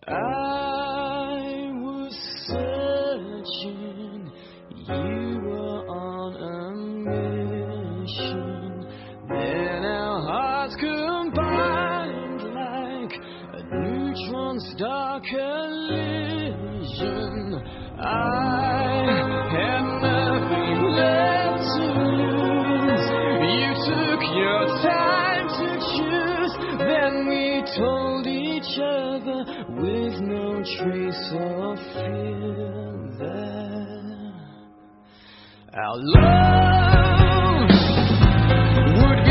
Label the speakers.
Speaker 1: I was searching, you were on a mission. Then our hearts combined like a neutron star collision. I had nothing left to lose. You took your time to choose. Then we told each other with no trace of fear that our love would